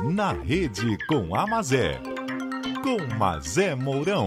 Na Rede com Amazé, com Mazé Mourão.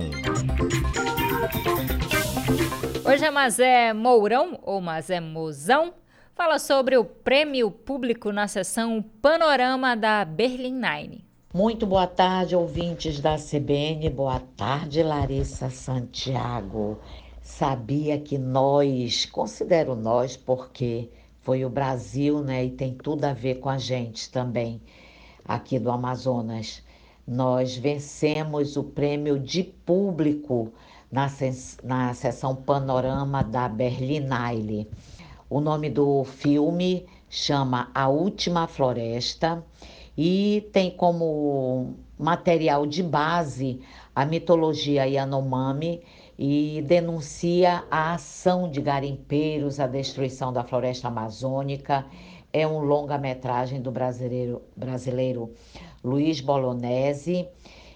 Hoje a Mazé Mourão, ou Mazé Mozão, fala sobre o prêmio público na sessão Panorama da Berlinale. Muito boa tarde, ouvintes da CBN. Boa tarde, Larissa Santiago. Sabia que considero nós porque foi o Brasil, né? E tem tudo a ver com a gente também, aqui do Amazonas. Nós vencemos o prêmio de público na sessão Panorama da Berlinale. O nome do filme chama A Última Floresta e tem como material de base a mitologia Yanomami e denuncia a ação de garimpeiros, a destruição da floresta amazônica. É um longa-metragem do brasileiro Luiz Bolognesi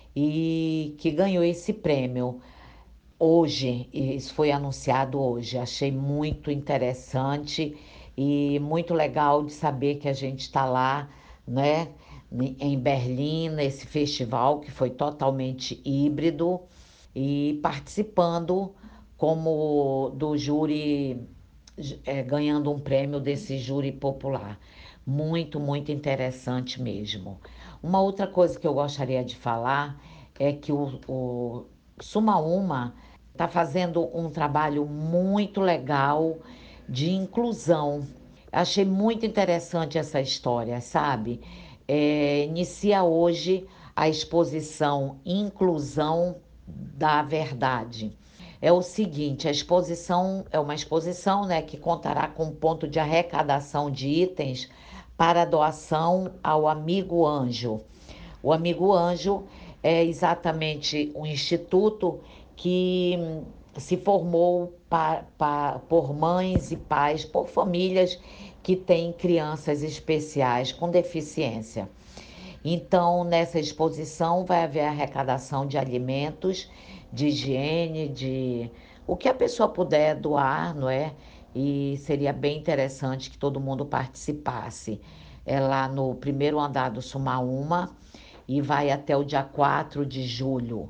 e que ganhou esse prêmio hoje. Isso foi anunciado hoje. Achei muito interessante e muito legal de saber que a gente está lá, né, em Berlim, nesse festival que foi totalmente híbrido e participando como do júri, ganhando um prêmio desse júri popular. Muito, muito interessante mesmo. Uma outra coisa que eu gostaria de falar é que o Sumaúma está fazendo um trabalho muito legal de inclusão. Achei muito interessante essa história, sabe? Inicia hoje a exposição Inclusão da Verdade. É o seguinte, a exposição é uma exposição, né, que contará com um ponto de arrecadação de itens para doação ao Amigo Anjo. O Amigo Anjo é exatamente um instituto que se formou por mães e pais, por famílias que têm crianças especiais com deficiência. Então, nessa exposição vai haver arrecadação de alimentos, de higiene, de o que a pessoa puder doar, não é? E seria bem interessante que todo mundo participasse. É lá no primeiro andar do Sumaúma e vai até o dia 4 de julho.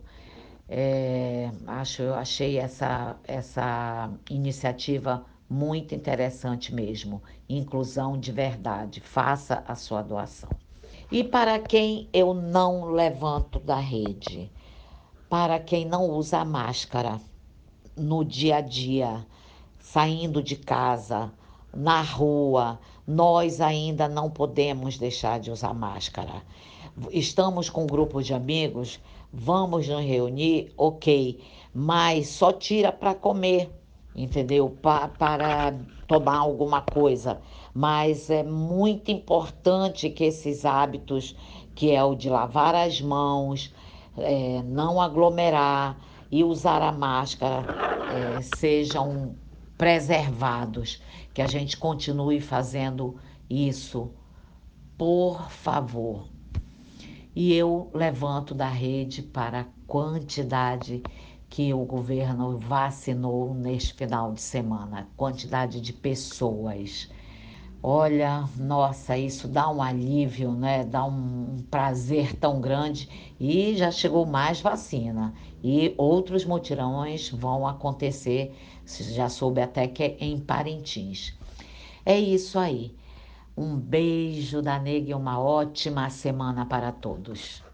Eu achei essa iniciativa muito interessante mesmo. Inclusão de verdade. Faça a sua doação. E para quem eu não levanto da rede, para quem não usa máscara no dia a dia, saindo de casa, na rua, nós ainda não podemos deixar de usar máscara. Estamos com um grupo de amigos, vamos nos reunir, ok, mas só tira para comer, entendeu? Para tomar alguma coisa. Mas é muito importante que esses hábitos, que é o de lavar as mãos, não aglomerar e usar a máscara, sejam preservados, que a gente continue fazendo isso, por favor. E eu levanto da rede para a quantidade que o governo vacinou neste final de semana, quantidade de pessoas. Olha, nossa, isso dá um alívio, né? Dá um prazer tão grande e já chegou mais vacina. E outros mutirões vão acontecer, já soube até que é em Parintins. É isso aí. Um beijo da nega e uma ótima semana para todos.